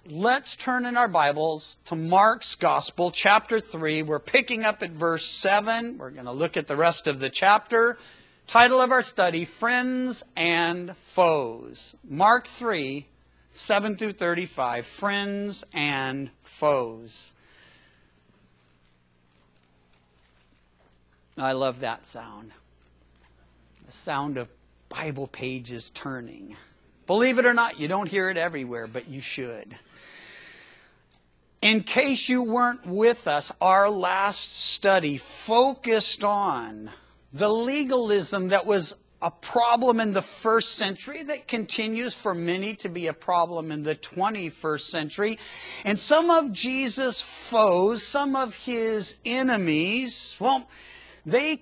let's turn in our Bibles to Mark's Gospel, chapter 3. We're picking up at verse 7. We're going to look at the rest of the chapter. Title of our study, Friends and Foes. Mark 3, 7 through 35, Friends and Foes. I love that sound. The sound of Bible pages turning. Believe it or not, you don't hear it everywhere, but you should. In case you weren't with us, our last study focused on the legalism that was a problem in the first century that continues for many to be a problem in the 21st century. And some of Jesus' foes, some of his enemies, they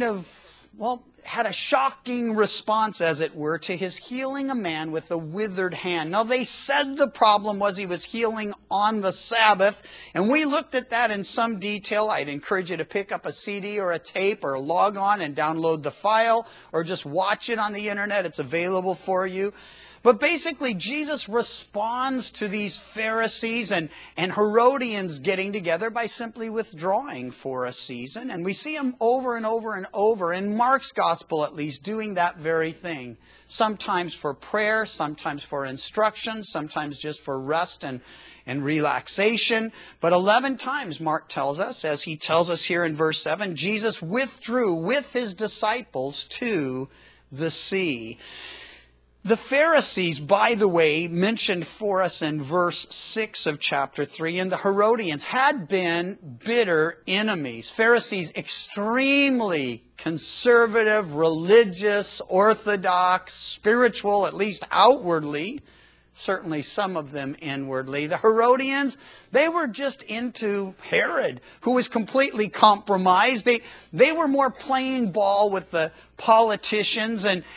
had a shocking response, as it were, to his healing a man with a withered hand. Now, they said the problem was he was healing on the Sabbath, and we looked at that in some detail. I'd encourage you to pick up a CD or a tape or log on and download the file, or just watch it on the internet. It's available for you. But basically, Jesus responds to these Pharisees and Herodians getting together by simply withdrawing for a season. And we see him over and over and over, in Mark's Gospel at least, doing that very thing. Sometimes for prayer, sometimes for instruction, sometimes just for rest and relaxation. But 11 times, Mark tells us, as he tells us here in verse 7, Jesus withdrew with his disciples to the sea. The Pharisees, by the way, mentioned for us in verse 6 of chapter 3, and the Herodians had been bitter enemies. Pharisees, extremely conservative, religious, orthodox, spiritual, at least outwardly. Certainly some of them inwardly. The Herodians, they were just into Herod, who was completely compromised. They were more playing ball with the politicians, and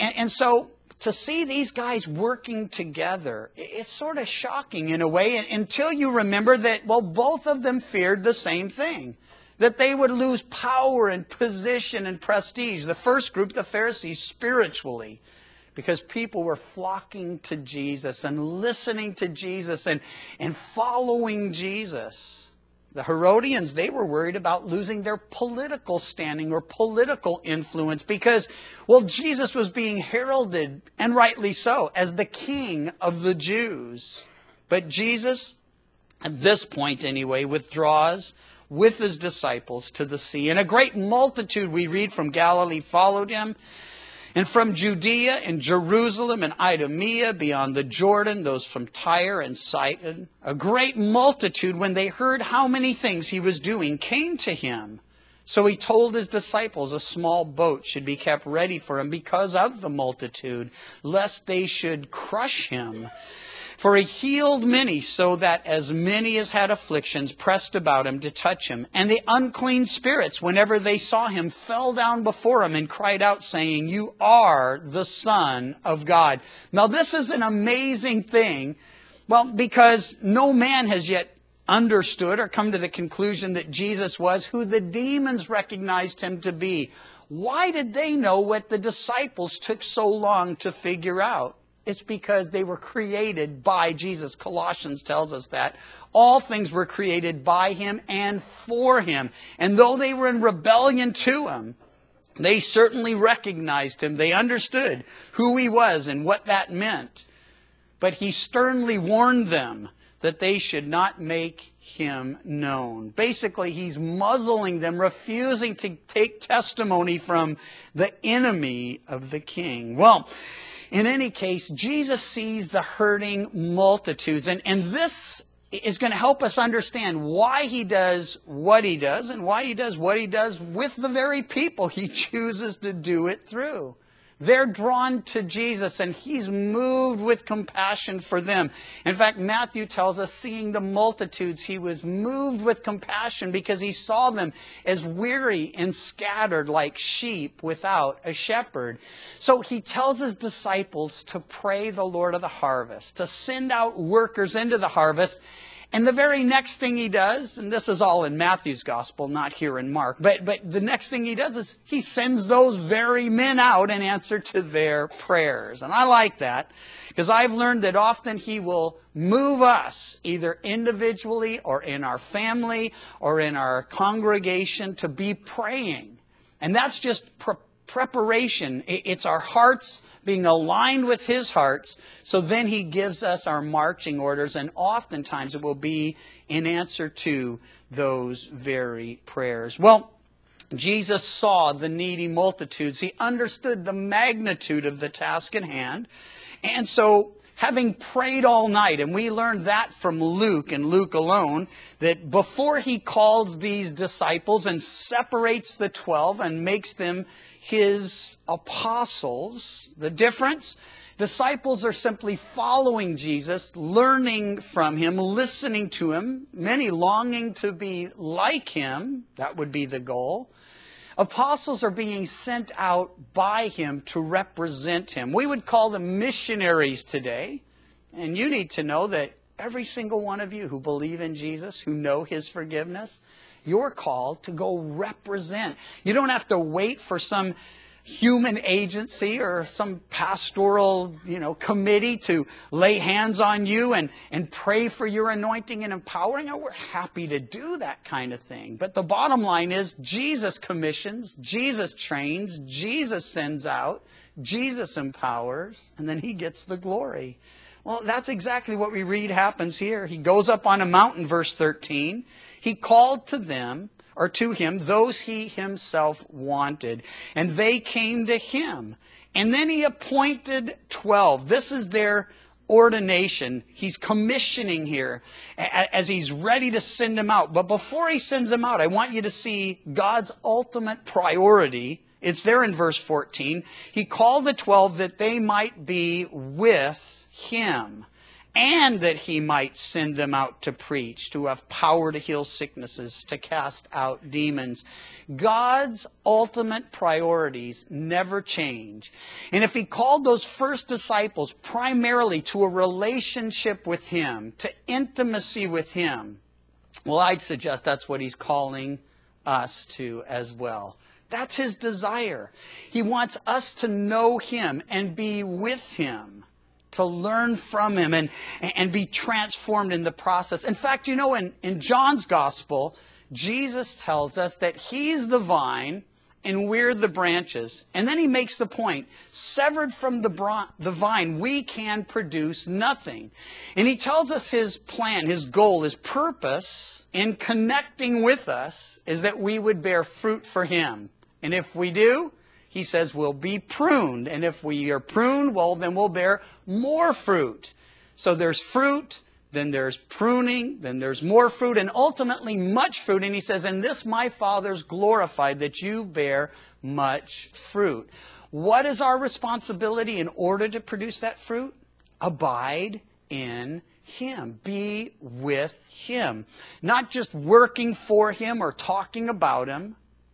so to see these guys working together, it's sort of shocking in a way, until you remember that, both of them feared the same thing, that they would lose power and position and prestige. The first group, the Pharisees, spiritually, because people were flocking to Jesus and listening to Jesus and following Jesus. The Herodians, they were worried about losing their political standing or political influence because, Jesus was being heralded, and rightly so, as the king of the Jews. But Jesus, at this point anyway, withdraws with his disciples to the sea. And a great multitude, we read, from Galilee followed him. And from Judea and Jerusalem and Idumea beyond the Jordan, those from Tyre and Sidon, a great multitude, when they heard how many things he was doing, came to him. So he told his disciples a small boat should be kept ready for him because of the multitude, lest they should crush him. For he healed many, so that as many as had afflictions pressed about him to touch him. And the unclean spirits, whenever they saw him, fell down before him and cried out, saying, "You are the Son of God." Now this is an amazing thing, because no man has yet understood or come to the conclusion that Jesus was who the demons recognized him to be. Why did they know what the disciples took so long to figure out? It's because they were created by Jesus. Colossians tells us that. All things were created by him and for him. And though they were in rebellion to him, they certainly recognized him. They understood who he was and what that meant. But he sternly warned them that they should not make him known. Basically, he's muzzling them, refusing to take testimony from the enemy of the king. In any case, Jesus sees the hurting multitudes. And this is going to help us understand why he does what he does and why he does what he does with the very people he chooses to do it through. They're drawn to Jesus, and he's moved with compassion for them. In fact, Matthew tells us, seeing the multitudes, he was moved with compassion because he saw them as weary and scattered like sheep without a shepherd. So he tells his disciples to pray the Lord of the harvest, to send out workers into the harvest. And the very next thing he does, and this is all in Matthew's gospel, not here in Mark, but the next thing he does is he sends those very men out in answer to their prayers. And I like that because I've learned that often he will move us either individually or in our family or in our congregation to be praying. And that's just preparation. It's our hearts being aligned with his hearts, so then he gives us our marching orders, and oftentimes it will be in answer to those very prayers. Well, Jesus saw the needy multitudes. He understood the magnitude of the task at hand. And so, having prayed all night, and we learned that from Luke and Luke alone, that before he calls these disciples and separates the 12 and makes them his apostles, the difference, disciples are simply following Jesus, learning from him, listening to him, many longing to be like him. That would be the goal. Apostles are being sent out by him to represent him. We would call them missionaries today. And you need to know that every single one of you who believe in Jesus, who know his forgiveness, you're called to go represent. You don't have to wait for some human agency or some pastoral, committee to lay hands on you and pray for your anointing and empowering. We're happy to do that kind of thing. But the bottom line is Jesus commissions, Jesus trains, Jesus sends out, Jesus empowers, and then he gets the glory. Well, that's exactly what we read happens here. He goes up on a mountain, verse 13. He called to him those he himself wanted, and they came to him. And then he appointed 12. This is their ordination. He's commissioning here as he's ready to send them out. But before he sends them out, I want you to see God's ultimate priority. It's there in verse 14. He called the 12 that they might be with him, and that he might send them out to preach, to have power to heal sicknesses, to cast out demons. God's ultimate priorities never change. And if he called those first disciples primarily to a relationship with him, to intimacy with him, well, I'd suggest that's what he's calling us to as well. That's his desire. He wants us to know him and be with him, to learn from him and be transformed in the process. In fact, in John's gospel, Jesus tells us that he's the vine and we're the branches. And then he makes the point, severed from the vine, we can produce nothing. And he tells us his plan, his goal, his purpose in connecting with us is that we would bear fruit for him. And if we do, he says we'll be pruned. And if we are pruned, well, then we'll bear more fruit. So there's fruit, then there's pruning, then there's more fruit, and ultimately much fruit. And he says, in this my Father's glorified, that you bear much fruit. What is our responsibility in order to produce that fruit? Abide in him. Be with him. Not just working for him or talking about him,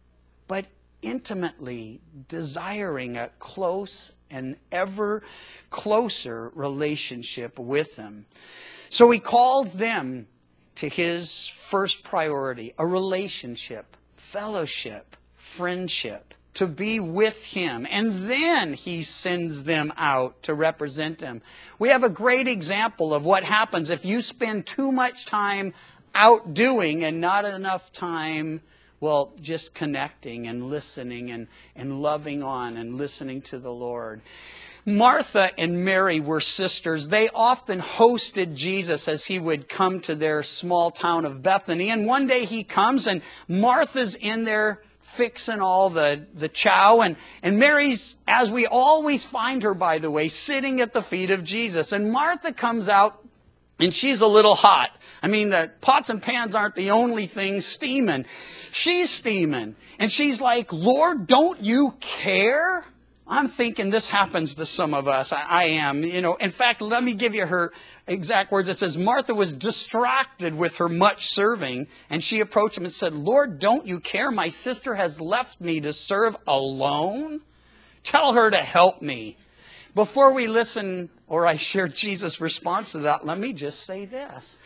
but intimately desiring a close and ever closer relationship with him. So he calls them to his first priority, a relationship, fellowship, friendship, to be with him. And then he sends them out to represent him. We have a great example of what happens if you spend too much time out doing and not enough time just connecting and listening and loving on and listening to the Lord. Martha and Mary were sisters. They often hosted Jesus as he would come to their small town of Bethany. And one day he comes and Martha's in there fixing all the chow. And Mary's, as we always find her, by the way, sitting at the feet of Jesus. And Martha comes out and she's a little hot. I mean, the pots and pans aren't the only thing steaming. She's steaming. And she's like, Lord, don't you care? I'm thinking this happens to some of us. I am. In fact, let me give you her exact words. It says, Martha was distracted with her much serving, and she approached him and said, Lord, don't you care? My sister has left me to serve alone. Tell her to help me. Before we listen or I share Jesus' response to that, let me just say this.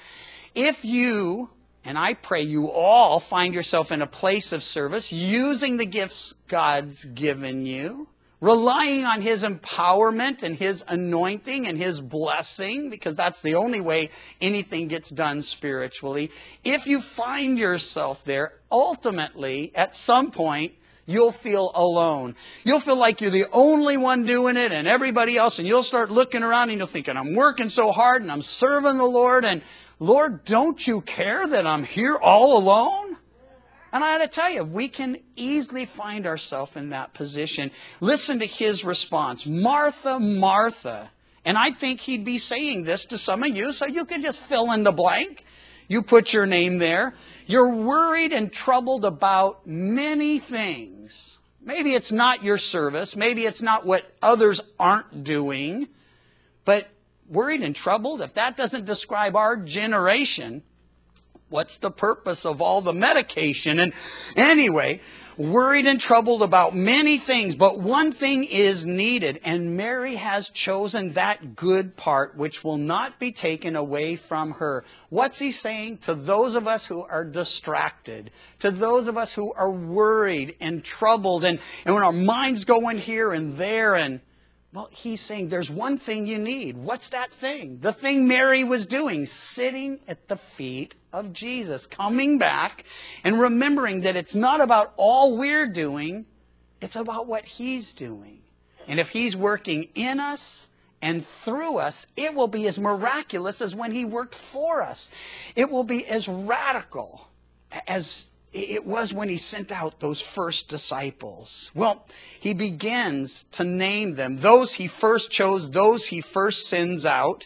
if you, and I pray you all, find yourself in a place of service, using the gifts God's given you, relying on His empowerment and His anointing and His blessing, because that's the only way anything gets done spiritually. If you find yourself there, ultimately, at some point, you'll feel alone. You'll feel like you're the only one doing it and everybody else, and you'll start looking around and you'll think, I'm working so hard and I'm serving the Lord, and Lord, don't you care that I'm here all alone? And I got to tell you, we can easily find ourselves in that position. Listen to His response. Martha, Martha. And I think He'd be saying this to some of you, so you can just fill in the blank. You put your name there. You're worried and troubled about many things. Maybe it's not your service. Maybe it's not what others aren't doing. But worried and troubled, if that doesn't describe our generation, what's the purpose of all the medication? And anyway, worried and troubled about many things, but one thing is needed. And Mary has chosen that good part, which will not be taken away from her. What's He saying to those of us who are distracted, to those of us who are worried and troubled, and when our minds go in here and there, and well, He's saying there's one thing you need. What's that thing? The thing Mary was doing, sitting at the feet of Jesus, coming back and remembering that it's not about all we're doing, it's about what He's doing. And if He's working in us and through us, it will be as miraculous as when He worked for us. It will be as radical as it was when He sent out those first disciples. Well, He begins to name them. Those He first chose, those He first sends out.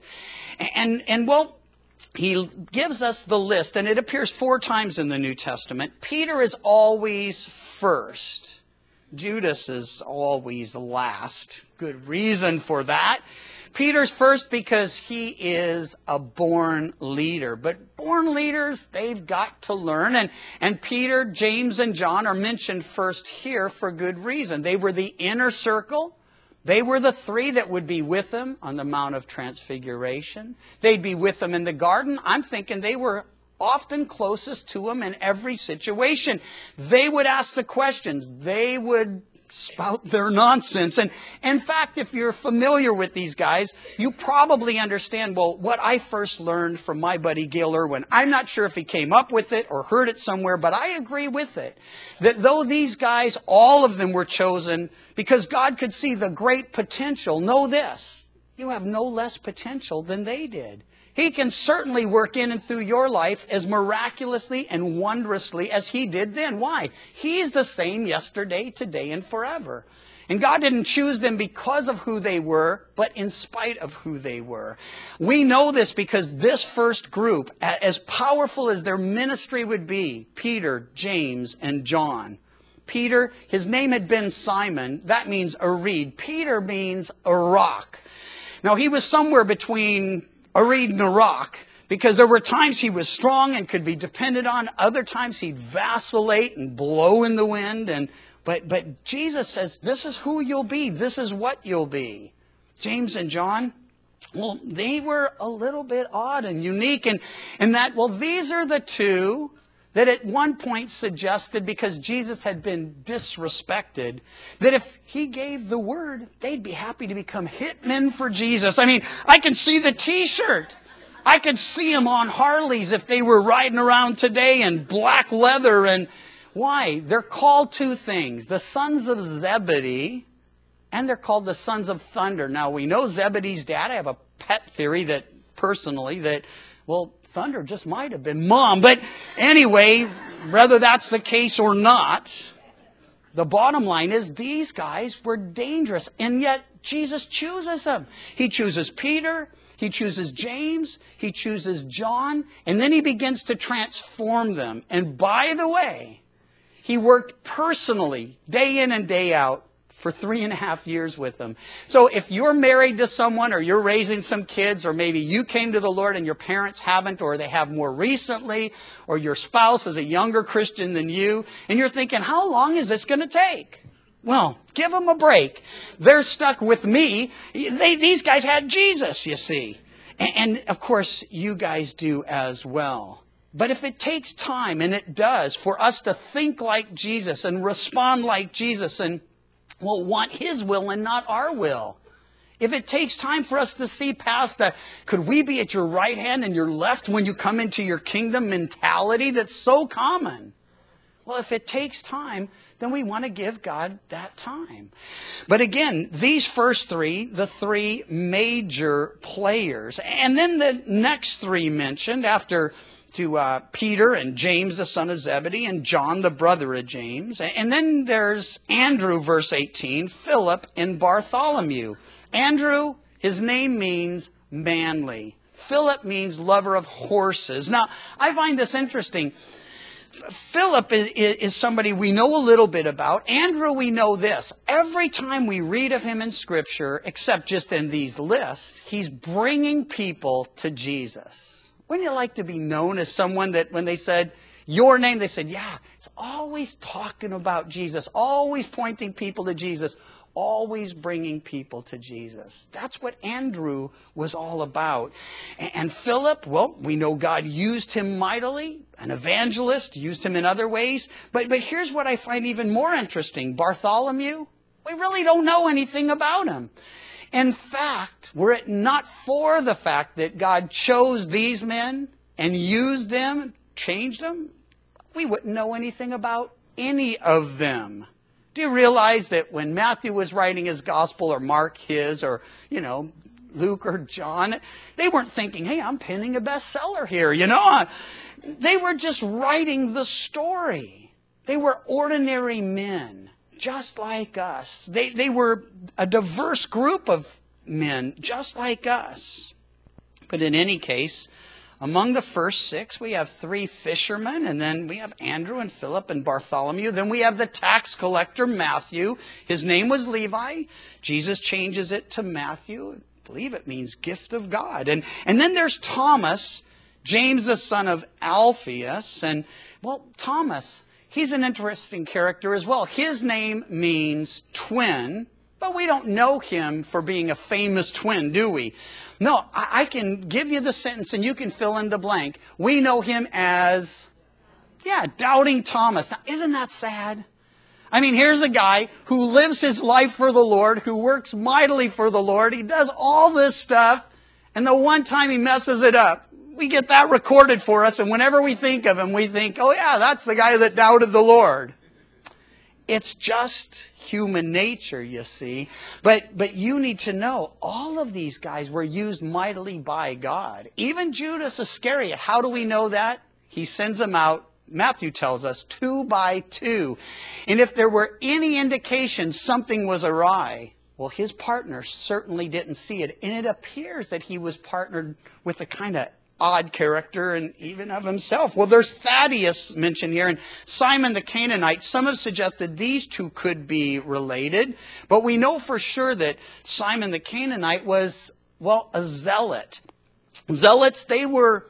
And well, He gives us the list, and it appears 4 times in the New Testament. Peter is always first. Judas is always last. Good reason for that. Peter's first because he is a born leader. But born leaders, they've got to learn. And Peter, James, and John are mentioned first here for good reason. They were the inner circle. They were the 3 that would be with Him on the Mount of Transfiguration. They'd be with Him in the garden. I'm thinking they were often closest to Him in every situation. They would ask the questions. They would spout their nonsense. And in fact, if you're familiar with these guys, you probably understand, well, what I first learned from my buddy Gil Irwin. I'm not sure if he came up with it or heard it somewhere, but I agree with it. That though these guys, all of them were chosen because God could see the great potential. Know this, you have no less potential than they did. He can certainly work in and through your life as miraculously and wondrously as He did then. Why? He's the same yesterday, today, and forever. And God didn't choose them because of who they were, but in spite of who they were. We know this because this first group, as powerful as their ministry would be, Peter, James, and John. Peter, his name had been Simon. That means a reed. Peter means a rock. Now, he was somewhere between a reed and a rock, because there were times he was strong and could be depended on. Other times he'd vacillate and blow in the wind. But Jesus says, this is who you'll be. This is what you'll be. James and John, well, they were a little bit odd and unique. And that, well, these are the 2 that at one point suggested, because Jesus had been disrespected, that if He gave the word, they'd be happy to become hitmen for Jesus. I mean, I can see the t-shirt. I could see them on Harleys if they were riding around today in black leather. And why? They're called 2 things. The sons of Zebedee, and they're called the sons of thunder. Now, we know Zebedee's dad. I have a pet theory that, personally, that, well, thunder just might have been Mom. But anyway, whether that's the case or not, the bottom line is these guys were dangerous. And yet Jesus chooses them. He chooses Peter. He chooses James. He chooses John. And then He begins to transform them. And by the way, He worked personally, day in and day out, for 3.5 years with them. So if you're married to someone, or you're raising some kids, or maybe you came to the Lord and your parents haven't, or they have more recently, or your spouse is a younger Christian than you, and you're thinking, how long is this going to take? Well, give them a break. They're stuck with me. These guys had Jesus, you see. And of course, you guys do as well. But if it takes time, and it does, for us to think like Jesus and respond like Jesus and want His will and not our will, if it takes time for us to see past that, could we be at your right hand and your left when you come into your kingdom mentality that's so common? Well, if it takes time, then we want to give God that time. But again, these first three, the three major players. And then the next three mentioned after to Peter and James, the son of Zebedee, and John, the brother of James. And then there's Andrew, verse 18, Philip, and Bartholomew. Andrew, his name means manly. Philip means lover of horses. Now, I find this interesting. Philip is somebody we know a little bit about. Andrew, we know this. Every time we read of him in Scripture, except just in these lists, he's bringing people to Jesus. Wouldn't you like to be known as someone that when they said your name, they said, yeah, it's always talking about Jesus, always pointing people to Jesus, always bringing people to Jesus. That's what Andrew was all about. And Philip, well, we know God used him mightily, an evangelist, used him in other ways. But here's what I find even more interesting. Bartholomew, we really don't know anything about him. In fact, were it not for the fact that God chose these men and used them, changed them, we wouldn't know anything about any of them. Do you realize that when Matthew was writing his gospel, or Mark his, or, Luke or John, they weren't thinking, hey, I'm penning a bestseller here, They were just writing the story. They were ordinary men, just like us. They were a diverse group of men, just like us. But in any case, among the first six, we have three fishermen, and then we have Andrew and Philip and Bartholomew. Then we have the tax collector, Matthew. His name was Levi. Jesus changes it to Matthew. I believe it means gift of God. And then there's Thomas, James the son of Alphaeus. And, Thomas, he's an interesting character as well. His name means twin, but we don't know him for being a famous twin, do we? No, I can give you the sentence and you can fill in the blank. We know him as, Doubting Thomas. Now, isn't that sad? I mean, here's a guy who lives his life for the Lord, who works mightily for the Lord. He does all this stuff, and the one time he messes it up, we get that recorded for us, and whenever we think of him, we think, oh yeah, that's the guy that doubted the Lord. It's just human nature, you see. But you need to know, all of these guys were used mightily by God. Even Judas Iscariot, how do we know that? He sends them out, Matthew tells us, 2 by 2. And if there were any indication something was awry, well, his partner certainly didn't see it. And it appears that he was partnered with a kind of odd character and even of himself. Well, there's Thaddeus mentioned here and Simon the Canaanite. Some have suggested these two could be related, but we know for sure that Simon the Canaanite was, a zealot. Zealots, they were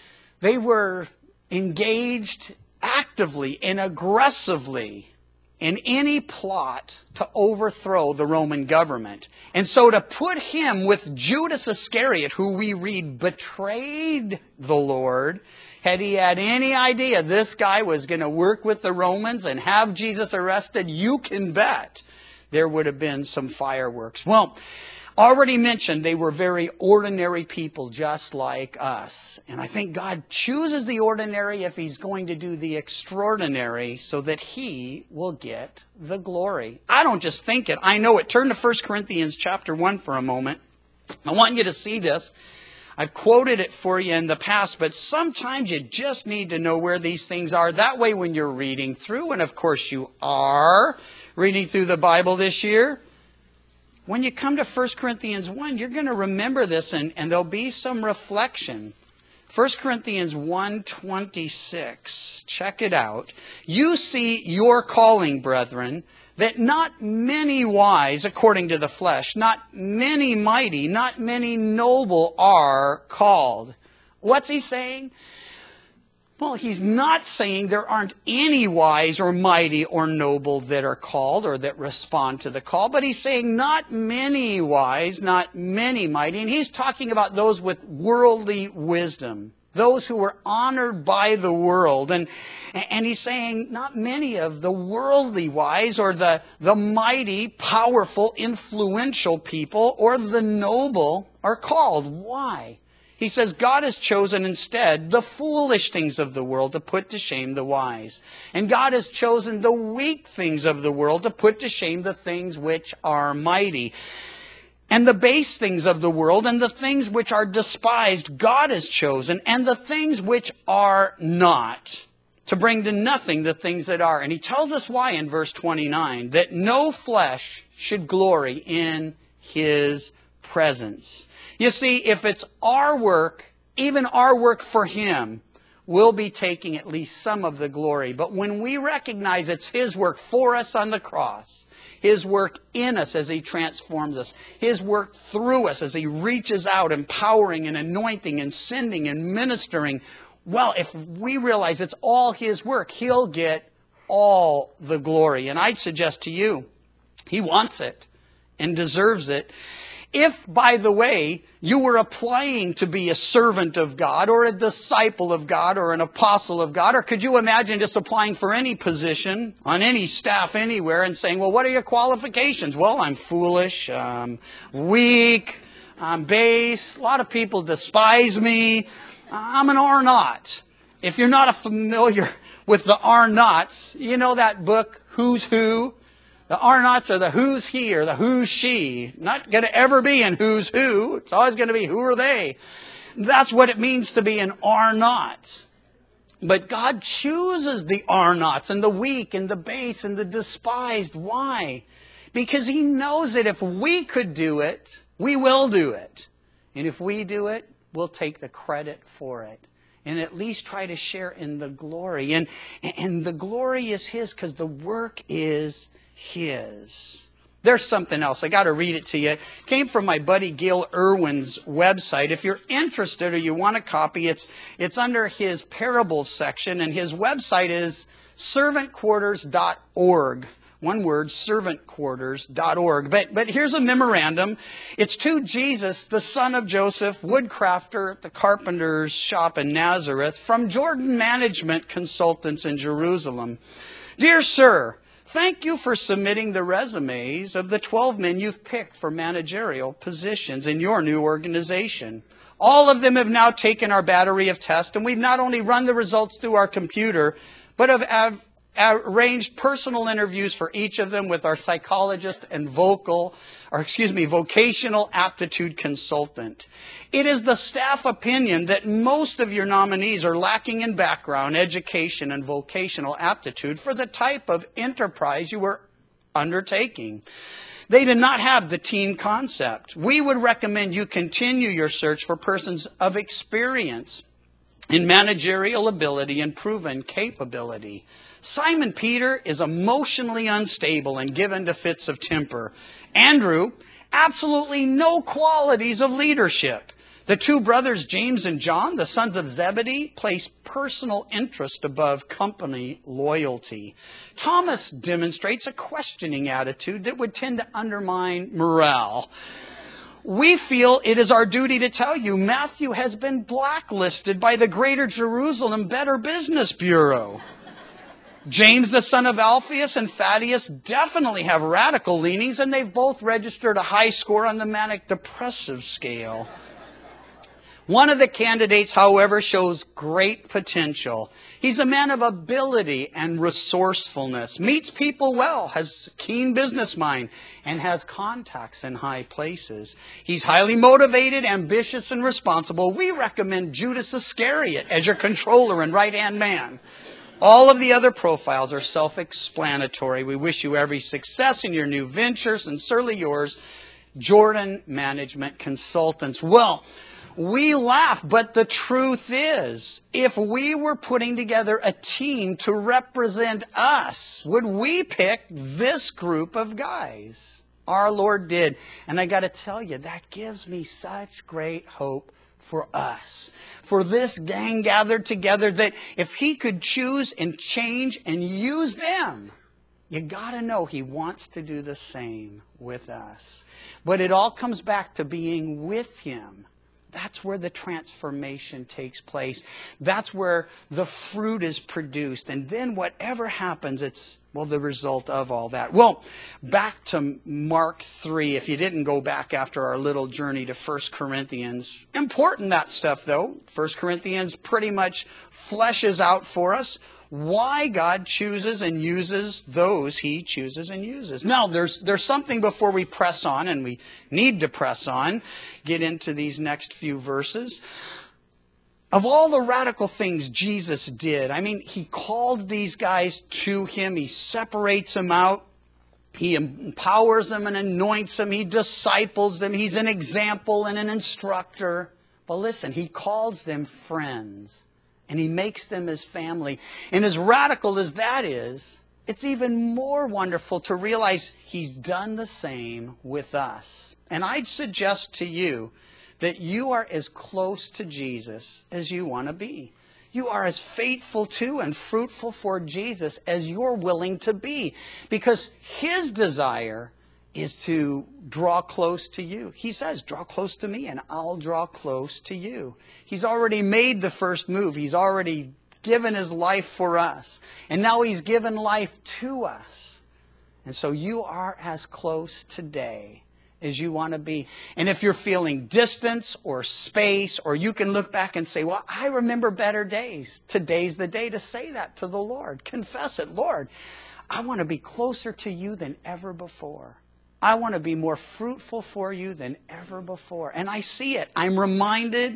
engaged actively and aggressively in any plot to overthrow the Roman government. And so to put him with Judas Iscariot, who we read betrayed the Lord, had he had any idea this guy was going to work with the Romans and have Jesus arrested, you can bet there would have been some fireworks. Well, already mentioned, they were very ordinary people just like us. And I think God chooses the ordinary if He's going to do the extraordinary so that He will get the glory. I don't just think it, I know it. Turn to 1 Corinthians chapter 1 for a moment. I want you to see this. I've quoted it for you in the past, but sometimes you just need to know where these things are. That way when you're reading through, and of course you are reading through the Bible this year, when you come to 1 Corinthians 1, you're going to remember this and there'll be some reflection. 1 Corinthians 1:26. Check it out. You see your calling, brethren, that not many wise according to the flesh, not many mighty, not many noble are called. What's he saying? Well, he's not saying there aren't any wise or mighty or noble that are called or that respond to the call, but he's saying not many wise, not many mighty, and he's talking about those with worldly wisdom, those who were honored by the world. And he's saying not many of the worldly wise or the mighty, powerful, influential people or the noble are called. Why? He says God has chosen instead the foolish things of the world to put to shame the wise. And God has chosen the weak things of the world to put to shame the things which are mighty. And the base things of the world and the things which are despised God has chosen, and the things which are not, to bring to nothing the things that are. And he tells us why in verse 29, that no flesh should glory in his presence. You see, if it's our work, even our work for him, we'll be taking at least some of the glory. But when we recognize it's his work for us on the cross, his work in us as he transforms us, his work through us as he reaches out, empowering and anointing and sending and ministering, well, if we realize it's all his work, he'll get all the glory. And I'd suggest to you, he wants it and deserves it. If, by the way, you were applying to be a servant of God or a disciple of God or an apostle of God, or could you imagine just applying for any position on any staff anywhere and saying, well, what are your qualifications? Well, I'm foolish, I'm weak, I'm base, a lot of people despise me, I'm an R-naught. If you're not familiar with the R-naughts, you know that book, Who's Who? The R-naughts are the who's he or the who's she. Not going to ever be in who's who. It's always going to be who are they. That's what it means to be an R-naught. But God chooses the R-naughts and the weak and the base and the despised. Why? Because he knows that if we could do it, we will do it. And if we do it, we'll take the credit for it. And at least try to share in the glory. And the glory is his because the work is his. There's something else. I got to read it to you. It came from my buddy Gil Irwin's website. If you're interested or you want a copy, it's under his parables section, and his website is servantquarters.org. One word, servantquarters.org. But here's a memorandum. It's to Jesus, the son of Joseph, woodcrafter at the carpenter's shop in Nazareth, from Jordan Management Consultants in Jerusalem. Dear sir, thank you for submitting the resumes of the 12 men you've picked for managerial positions in your new organization. All of them have now taken our battery of tests, and we've not only run the results through our computer, but have arranged personal interviews for each of them with our psychologist and vocational aptitude consultant. It is the staff opinion that most of your nominees are lacking in background, education, and vocational aptitude for the type of enterprise you were undertaking. They did not have the team concept. We would recommend you continue your search for persons of experience in managerial ability and proven capability. Simon Peter is emotionally unstable and given to fits of temper. Andrew, absolutely no qualities of leadership. The two brothers, James and John, the sons of Zebedee, place personal interest above company loyalty. Thomas demonstrates a questioning attitude that would tend to undermine morale. We feel it is our duty to tell you Matthew has been blacklisted by the Greater Jerusalem Better Business Bureau. James, the son of Alphaeus, and Thaddeus definitely have radical leanings, and they've both registered a high score on the manic-depressive scale. One of the candidates, however, shows great potential. He's a man of ability and resourcefulness, meets people well, has a keen business mind, and has contacts in high places. He's highly motivated, ambitious, and responsible. We recommend Judas Iscariot as your controller and right-hand man. All of the other profiles are self-explanatory. We wish you every success in your new venture. Sincerely yours, Jordan Management Consultants. Well, we laugh, but the truth is, if we were putting together a team to represent us, would we pick this group of guys? Our Lord did. And I got to tell you, that gives me such great hope for us. For this gang gathered together, that if he could choose and change and use them, you got to know he wants to do the same with us. But it all comes back to being with him. That's where the transformation takes place. That's where the fruit is produced. And then whatever happens, it's, well, the result of all that. Well, back to Mark 3, if you didn't go back after our little journey to 1 Corinthians. Important, that stuff, though. 1 Corinthians pretty much fleshes out for us why God chooses and uses those he chooses and uses. Now, there's something before we press on, and we need to press on, get into these next few verses. Of all the radical things Jesus did, I mean, he called these guys to him. He separates them out. He empowers them and anoints them. He disciples them. He's an example and an instructor. But listen, he calls them friends. And he makes them his family. And as radical as that is, it's even more wonderful to realize he's done the same with us. And I'd suggest to you that you are as close to Jesus as you want to be. You are as faithful to and fruitful for Jesus as you're willing to be. Because his desire is to draw close to you. He says, draw close to me and I'll draw close to you. He's already made the first move. He's already given his life for us. And now he's given life to us. And so you are as close today as you want to be. And if you're feeling distance or space, or you can look back and say, well, I remember better days. Today's the day to say that to the Lord. Confess it. Lord, I want to be closer to you than ever before. I want to be more fruitful for you than ever before. And I see it. I'm reminded,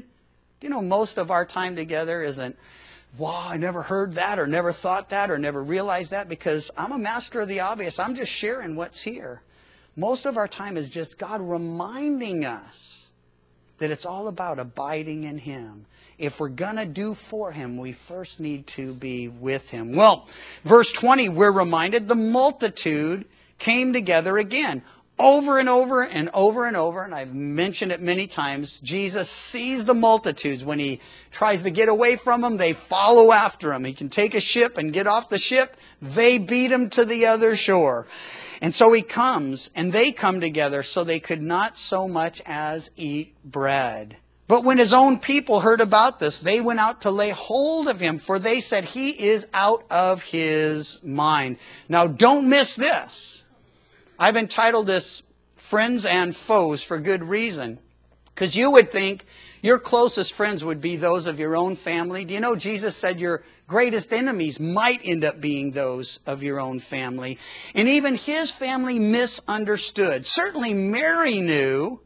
most of our time together isn't, wow, I never heard that or never thought that or never realized that, because I'm a master of the obvious. I'm just sharing what's here. Most of our time is just God reminding us that it's all about abiding in him. If we're going to do for him, we first need to be with him. Well, verse 20, we're reminded the multitude came together again. Over and over and over and over, and I've mentioned it many times, Jesus sees the multitudes. When he tries to get away from them, they follow after him. He can take a ship and get off the ship. They beat him to the other shore. And so he comes, and they come together so they could not so much as eat bread. But when his own people heard about this, they went out to lay hold of him, for they said, he is out of his mind. Now, don't miss this. I've entitled this Friends and Foes for good reason. Because you would think your closest friends would be those of your own family. Do you know Jesus said your greatest enemies might end up being those of your own family? And even his family misunderstood. Certainly Mary knew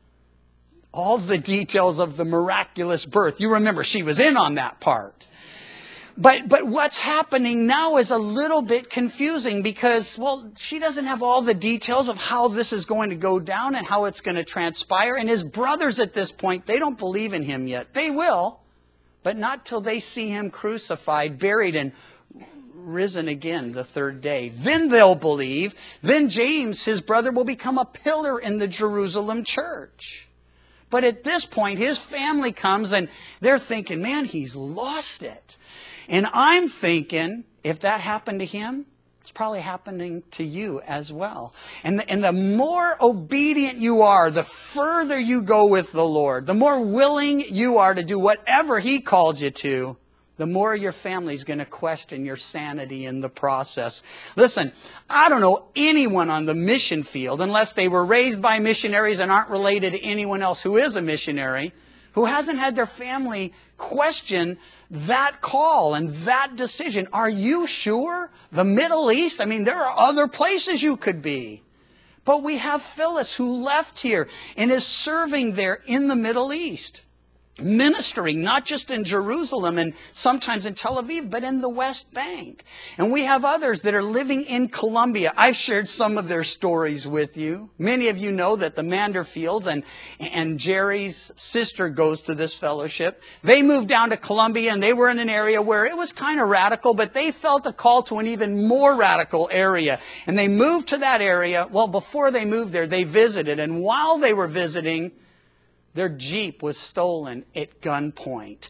all the details of the miraculous birth. You remember she was in on that part. But what's happening now is a little bit confusing because, well, she doesn't have all the details of how this is going to go down and how it's going to transpire. And his brothers at this point, they don't believe in him yet. They will, but not till they see him crucified, buried, and risen again the third day. Then they'll believe. Then James, his brother, will become a pillar in the Jerusalem church. But at this point, his family comes and they're thinking, man, he's lost it. And I'm thinking, if that happened to him, it's probably happening to you as well. And the more obedient you are, the further you go with the Lord, the more willing you are to do whatever he calls you to, the more your family's going to question your sanity in the process. Listen, I don't know anyone on the mission field, unless they were raised by missionaries and aren't related to anyone else who is a missionary, who hasn't had their family question that call and that decision. Are you sure? The Middle East? I mean, there are other places you could be. But we have Phyllis who left here and is serving there in the Middle East. Ministering, not just in Jerusalem and sometimes in Tel Aviv, but in the West Bank. And we have others that are living in Colombia. I've shared some of their stories with you. Many of you know that the Manderfields and Jerry's sister goes to this fellowship. They moved down to Colombia and they were in an area where it was kind of radical, but they felt a call to an even more radical area. And they moved to that area. Well, before they moved there, they visited. And while they were visiting, Their Jeep was stolen at gunpoint.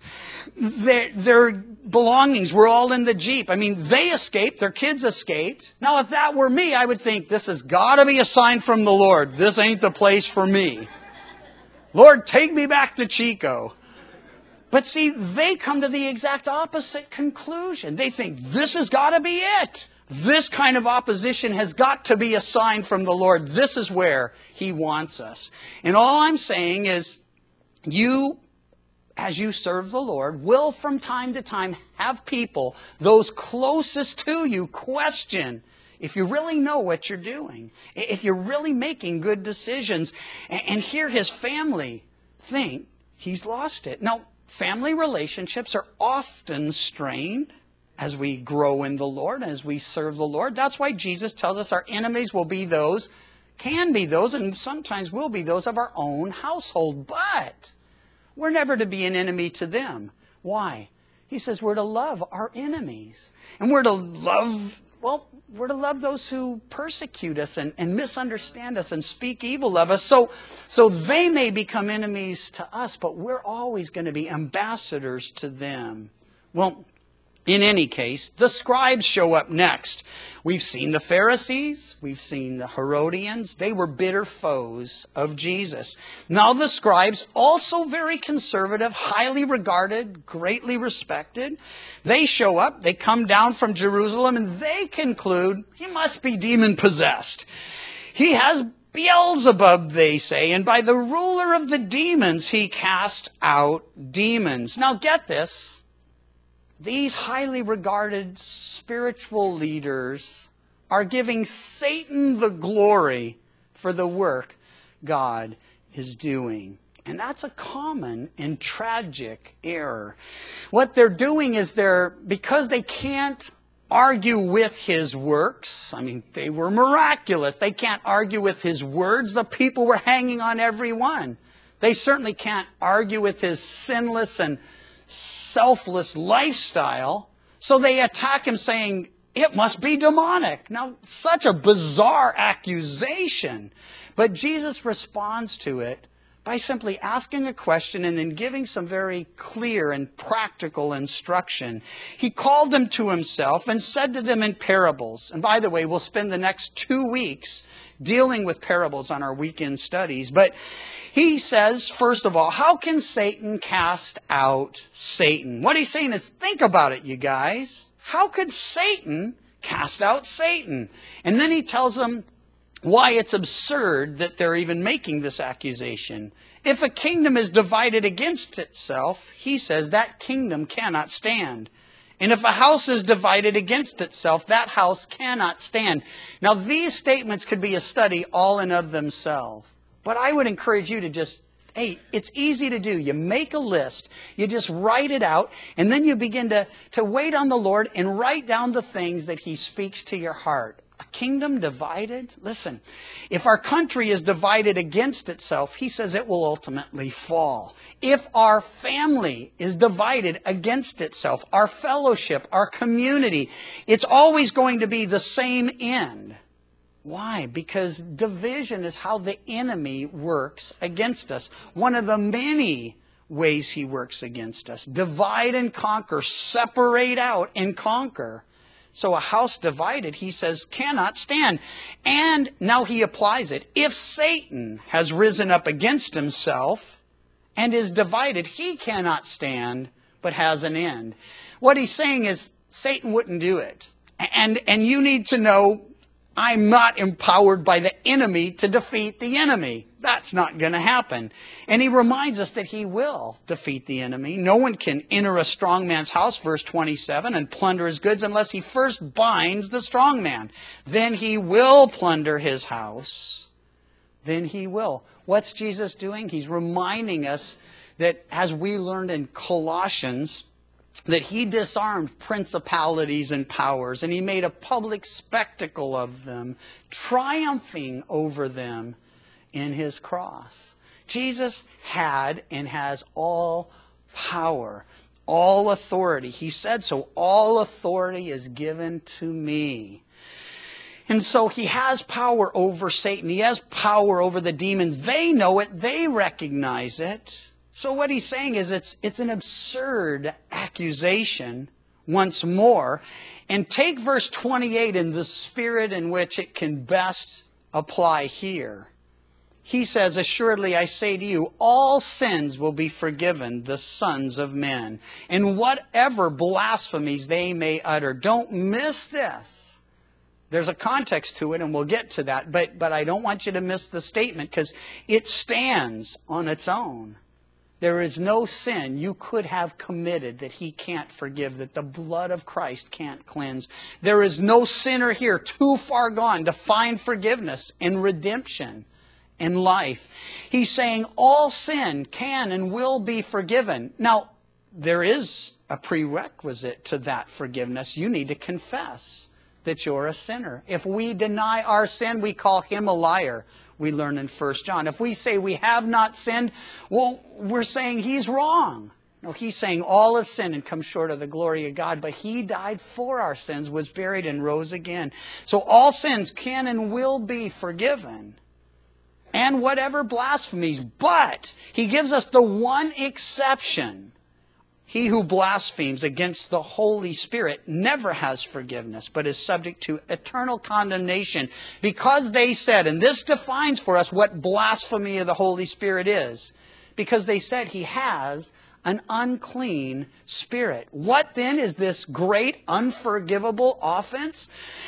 Their belongings were all in the Jeep. I mean, they escaped. Their kids escaped. Now, if that were me, I would think, this has got to be a sign from the Lord. This ain't the place for me. Lord, take me back to Chico. But see, they come to the exact opposite conclusion. They think, this has got to be it. This kind of opposition has got to be a sign from the Lord. This is where He wants us. And all I'm saying is, you, as you serve the Lord, will from time to time have people, those closest to you, question if you really know what you're doing, if you're really making good decisions, and hear his family think he's lost it. Now, family relationships are often strained as we grow in the Lord, as we serve the Lord. That's why Jesus tells us our enemies will be those, can be those, and sometimes will be those of our own household. But we're never to be an enemy to them. Why? He says we're to love our enemies. And we're to love, we're to love those who persecute us and misunderstand us and speak evil of us. So they may become enemies to us, but we're always going to be ambassadors to them. Well, in any case, the scribes show up next. We've seen the Pharisees. We've seen the Herodians. They were bitter foes of Jesus. Now the scribes, also very conservative, highly regarded, greatly respected. They show up. They come down from Jerusalem and they conclude he must be demon-possessed. He has Beelzebub, they say, and by the ruler of the demons he cast out demons. Now get this. These highly regarded spiritual leaders are giving Satan the glory for the work God is doing. And that's a common and tragic error. What they're doing is because they can't argue with his works. I mean, they were miraculous. They can't argue with his words. The people were hanging on every one. They certainly can't argue with his sinless and selfless lifestyle, so they attack him saying, it must be demonic. Now, such a bizarre accusation. But Jesus responds to it by simply asking a question and then giving some very clear and practical instruction. He called them to himself and said to them in parables. And by the way, we'll spend the next 2 weeks dealing with parables on our weekend studies. But he says, first of all, how can Satan cast out Satan? What he's saying is, think about it, you guys. How could Satan cast out Satan? And then he tells them why it's absurd that they're even making this accusation. If a kingdom is divided against itself, he says that kingdom cannot stand. And if a house is divided against itself, that house cannot stand. Now, these statements could be a study all in of themselves. But I would encourage you to just, it's easy to do. You make a list, you just write it out, and then you begin to wait on the Lord and write down the things that He speaks to your heart. A kingdom divided? Listen, if our country is divided against itself, He says it will ultimately fall. If our family is divided against itself, our fellowship, our community, it's always going to be the same end. Why? Because division is how the enemy works against us. One of the many ways he works against us. Divide and conquer. Separate out and conquer. So a house divided, he says, cannot stand. And now he applies it. If Satan has risen up against himself and is divided, he cannot stand, but has an end. What he's saying is Satan wouldn't do it. And you need to know, I'm not empowered by the enemy to defeat the enemy. That's not going to happen. And he reminds us that he will defeat the enemy. No one can enter a strong man's house, verse 27, and plunder his goods unless he first binds the strong man. Then he will plunder his house. Then he will. What's Jesus doing? He's reminding us that, as we learned in Colossians, that he disarmed principalities and powers, and he made a public spectacle of them, triumphing over them in his cross. Jesus had and has all power, all authority. He said so, all authority is given to me. And so he has power over Satan. He has power over the demons. They know it. They recognize it. So what he's saying is it's an absurd accusation once more. And take verse 28 in the spirit in which it can best apply here. He says, assuredly I say to you, all sins will be forgiven the sons of men, and whatever blasphemies they may utter. Don't miss this. There's a context to it, and we'll get to that. But I don't want you to miss the statement, because it stands on its own. There is no sin you could have committed that he can't forgive, that the blood of Christ can't cleanse. There is no sinner here too far gone to find forgiveness and redemption and life. He's saying all sin can and will be forgiven. Now, there is a prerequisite to that forgiveness. You need to confess that you're a sinner. If we deny our sin, we call him a liar. We learn in 1 John. If we say we have not sinned, well, we're saying he's wrong. No, he's saying all have sinned and come short of the glory of God, but he died for our sins, was buried, and rose again. So all sins can and will be forgiven. And whatever blasphemies. But he gives us the one exception. He who blasphemes against the Holy Spirit never has forgiveness, but is subject to eternal condemnation, because they said, and this defines for us what blasphemy of the Holy Spirit is, because they said he has an unclean spirit. What then is this great unforgivable offense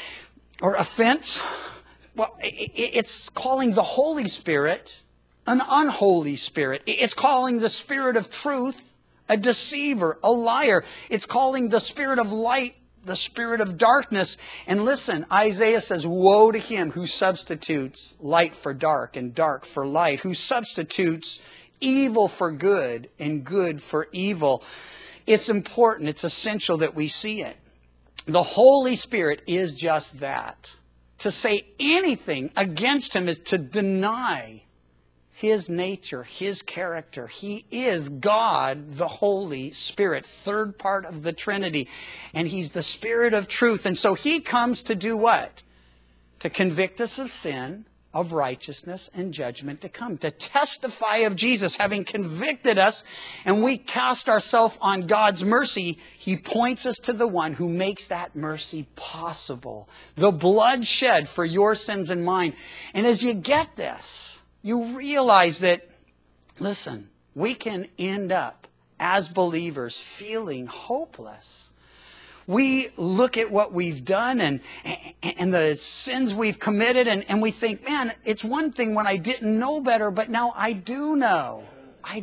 or offense? Well, it's calling the Holy Spirit an unholy spirit. It's calling the Spirit of truth a deceiver, a liar. It's calling the spirit of light the spirit of darkness. And listen, Isaiah says, woe to him who substitutes light for dark and dark for light, who substitutes evil for good and good for evil. It's important, it's essential that we see it. The Holy Spirit is just that. To say anything against him is to deny his nature, his character. He is God, the Holy Spirit, third part of the Trinity. And he's the Spirit of truth. And so he comes to do what? To convict us of sin, of righteousness, and judgment to come. To testify of Jesus, having convicted us, and we cast ourselves on God's mercy, he points us to the one who makes that mercy possible. The blood shed for your sins and mine. And as you get this, you realize that, listen, we can end up as believers feeling hopeless. We look at what we've done and the sins we've committed, and we think, man, it's one thing when I didn't know better, but now I do know. I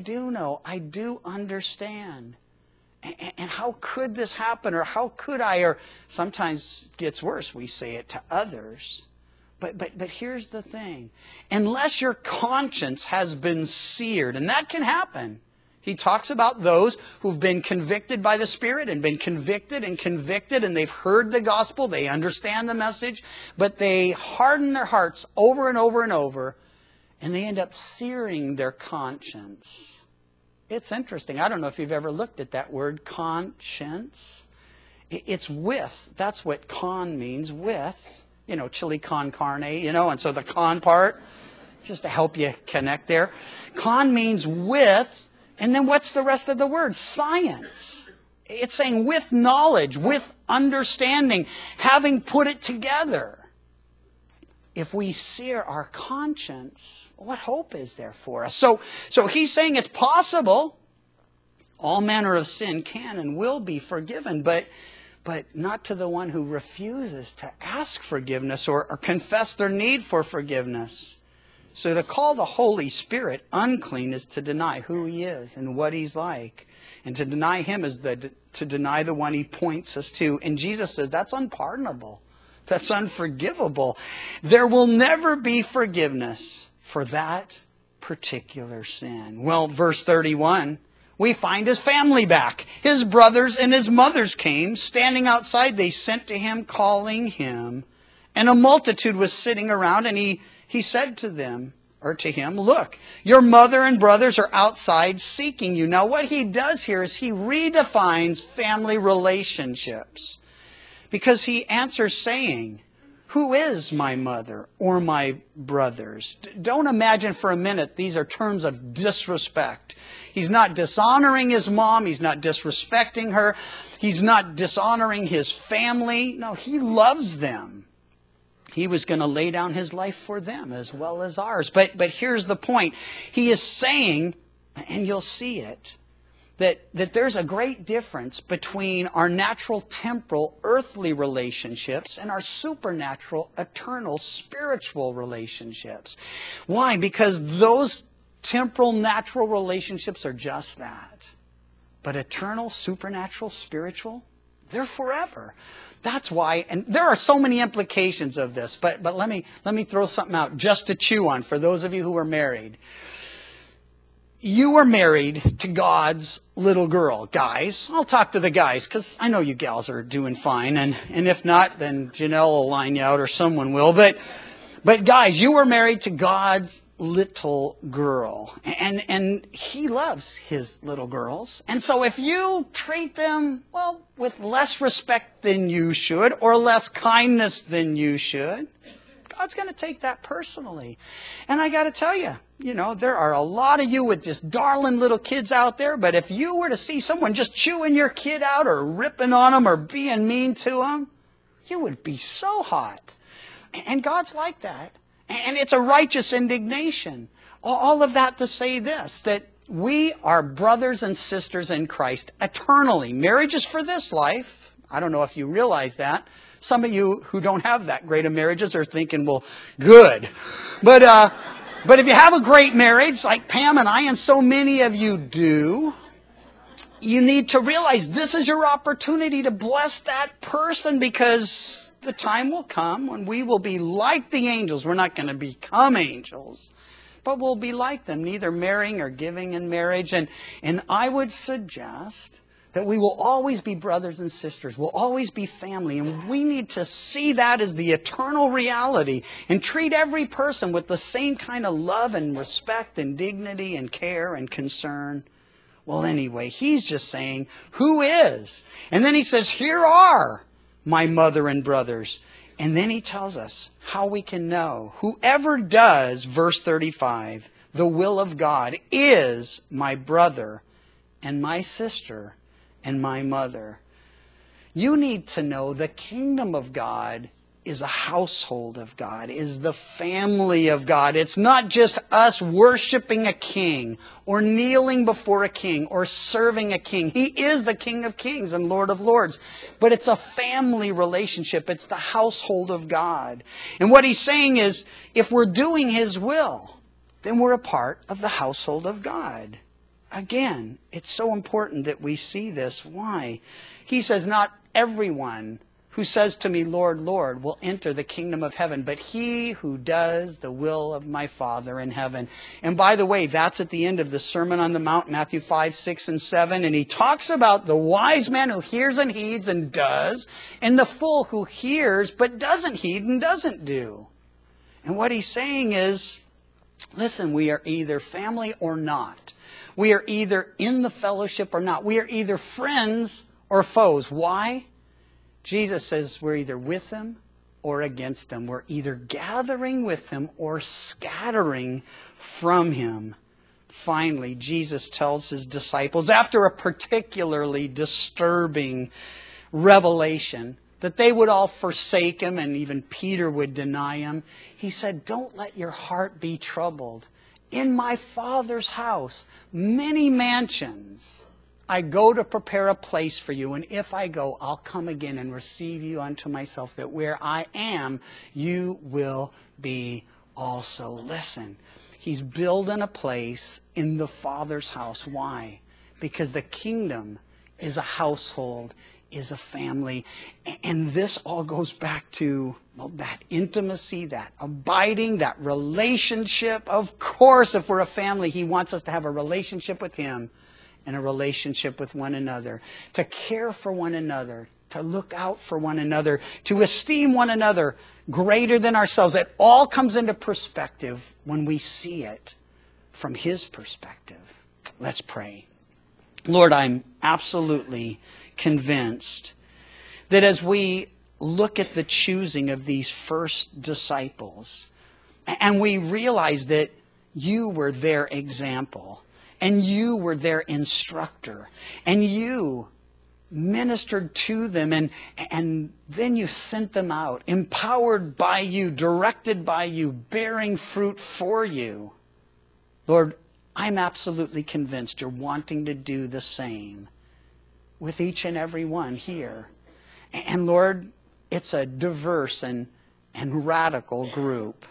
do understand. And how could this happen? Or how could I? Or sometimes it gets worse. We say it to others. But here's the thing. Unless your conscience has been seared, and that can happen. He talks about those who've been convicted by the Spirit and been convicted, and they've heard the gospel, they understand the message, but they harden their hearts over and over and over, and they end up searing their conscience. It's interesting. I don't know if you've ever looked at that word, conscience. It's with. That's what con means, with. You know, chili con carne, and so the con part, just to help you connect there. Con means with, and then what's the rest of the word? Science. It's saying with knowledge, with understanding, having put it together. If we sear our conscience, what hope is there for us? So he's saying it's possible. All manner of sin can and will be forgiven, but not to the one who refuses to ask forgiveness or confess their need for forgiveness. So to call the Holy Spirit unclean is to deny who he is and what he's like. And to deny him is to deny the one he points us to. And Jesus says that's unpardonable. That's unforgivable. There will never be forgiveness for that particular sin. Well, verse 31... we find his family back. His brothers and his mothers came. Standing outside, they sent to him, calling him. And a multitude was sitting around, and he said to them, or to him, look, your mother and brothers are outside seeking you. Now what he does here is he redefines family relationships. Because he answers saying, Who is my mother or my brothers? Don't imagine for a minute these are terms of disrespect. He's not dishonoring his mom. He's not disrespecting her. He's not dishonoring his family. No, he loves them. He was going to lay down his life for them as well as ours. But here's the point. He is saying, and you'll see it, that there's a great difference between our natural, temporal, earthly relationships and our supernatural, eternal, spiritual relationships. Why? Because those temporal, natural relationships are just that. But eternal, supernatural, spiritual, they're forever. That's why, and there are so many implications of this, but let me throw something out just to chew on for those of you who are married. You were married to God's little girl. Guys, I'll talk to the guys because I know you gals are doing fine. And if not, then Janelle will line you out or someone will. But guys, you were married to God's little girl. And He loves His little girls. And so if you treat them, well, with less respect than you should or less kindness than you should, God's going to take that personally. And I got to tell you, there are a lot of you with just darling little kids out there, but if you were to see someone just chewing your kid out or ripping on them or being mean to them, you would be so hot. And God's like that. And it's a righteous indignation. All of that to say this, that we are brothers and sisters in Christ eternally. Marriage is for this life. I don't know if you realize that. Some of you who don't have that great of marriages are thinking, well, good. But if you have a great marriage, like Pam and I, and so many of you do, you need to realize this is your opportunity to bless that person because the time will come when we will be like the angels. We're not going to become angels, but we'll be like them, neither marrying or giving in marriage. And I would suggest that we will always be brothers and sisters. We'll always be family. And we need to see that as the eternal reality and treat every person with the same kind of love and respect and dignity and care and concern. Well, anyway, he's just saying, who is? And then he says, here are my mother and brothers. And then he tells us how we can know. Whoever does, verse 35, the will of God is my brother and my sister and my mother. You need to know the kingdom of God is a household of God, is the family of God. It's not just us worshiping a king or kneeling before a king or serving a king. He is the King of Kings and Lord of Lords. But it's a family relationship. It's the household of God. And what he's saying is, if we're doing His will, then we're a part of the household of God. Again, it's so important that we see this. Why? He says, not everyone who says to me, Lord, Lord, will enter the kingdom of heaven, but he who does the will of my Father in heaven. And by the way, that's at the end of the Sermon on the Mount, Matthew 5, 6, and 7. And he talks about the wise man who hears and heeds and does, and the fool who hears but doesn't heed and doesn't do. And what he's saying is, listen, we are either family or not. We are either in the fellowship or not. We are either friends or foes. Why? Jesus says we're either with Him or against Him. We're either gathering with Him or scattering from Him. Finally, Jesus tells His disciples, after a particularly disturbing revelation, that they would all forsake Him and even Peter would deny Him. He said, don't let your heart be troubled. In my Father's house, many mansions. I go to prepare a place for you, and if I go, I'll come again and receive you unto myself, that where I am, you will be also. Listen, He's building a place in the Father's house. Why? Because the kingdom is a household, is a family. And this all goes back to that intimacy, that abiding, that relationship. Of course, if we're a family, He wants us to have a relationship with Him and a relationship with one another, to care for one another, to look out for one another, to esteem one another greater than ourselves. It all comes into perspective when we see it from His perspective. Let's pray. Lord, I'm absolutely convinced that as we look at the choosing of these first disciples, and we realize that you were their example, and you were their instructor, and you ministered to them, and then you sent them out, empowered by you, directed by you, bearing fruit for you. Lord, I'm absolutely convinced you're wanting to do the same with each and every one here. And Lord, it's a diverse and radical group.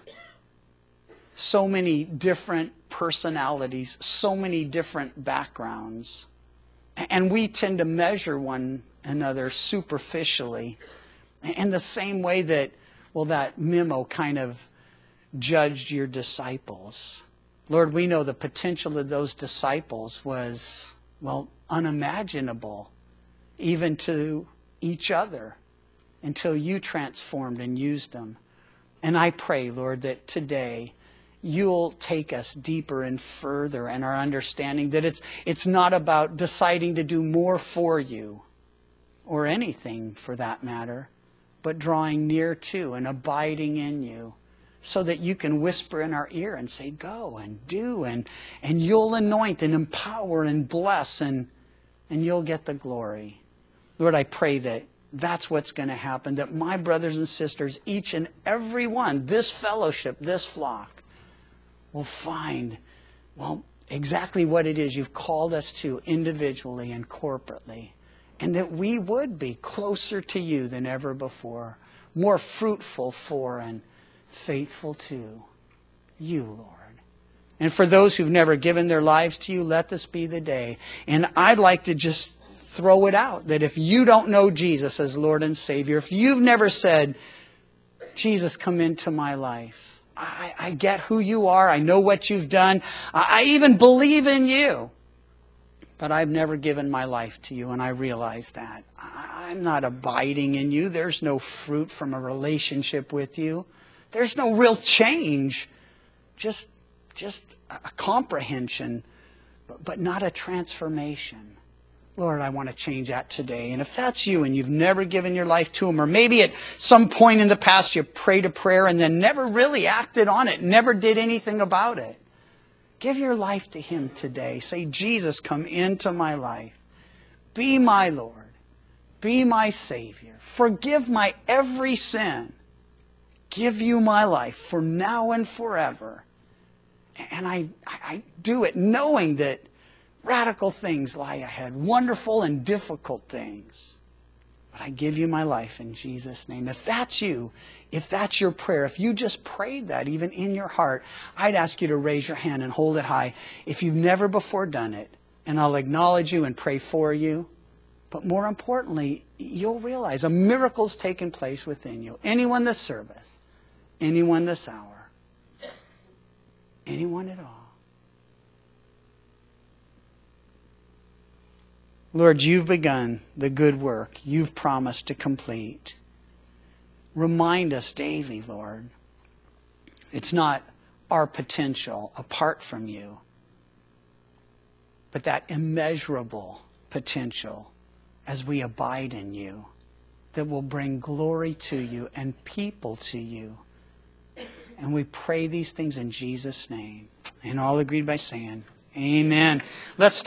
So many different personalities, so many different backgrounds. And we tend to measure one another superficially in the same way that, well, that memo kind of judged your disciples. Lord, we know the potential of those disciples was, well, unimaginable, even to each other, until you transformed and used them. And I pray, Lord, that today you'll take us deeper and further in our understanding that it's not about deciding to do more for you, or anything for that matter, but drawing near to and abiding in you, so that you can whisper in our ear and say, go and do, and you'll anoint and empower and bless, and you'll get the glory. Lord, I pray that that's what's going to happen, that my brothers and sisters, each and every one, this fellowship, this flock, will find, well, exactly what it is you've called us to individually and corporately. And that we would be closer to you than ever before, more fruitful for and faithful to you, Lord. And for those who've never given their lives to you, let this be the day. And I'd like to just throw it out that if you don't know Jesus as Lord and Savior, if you've never said, Jesus, come into my life, I get who you are. I know what you've done. I even believe in you. But I've never given my life to you, and I realize that. I'm not abiding in you. There's no fruit from a relationship with you. There's no real change. Just a comprehension, but not a transformation. Lord, I want to change that today. And if that's you and you've never given your life to Him, or maybe at some point in the past you prayed a prayer and then never really acted on it, never did anything about it, give your life to Him today. Say, Jesus, come into my life. Be my Lord. Be my Savior. Forgive my every sin. Give you my life for now and forever. And I do it knowing that radical things lie ahead, wonderful and difficult things. But I give you my life in Jesus' name. If that's you, if that's your prayer, if you just prayed that even in your heart, I'd ask you to raise your hand and hold it high if you've never before done it. And I'll acknowledge you and pray for you. But more importantly, you'll realize a miracle's taken place within you. Anyone this service, anyone this hour, anyone at all. Lord, you've begun the good work you've promised to complete. Remind us daily, Lord, it's not our potential apart from you, but that immeasurable potential as we abide in you that will bring glory to you and people to you. And we pray these things in Jesus' name. And all agreed by saying, amen. Let's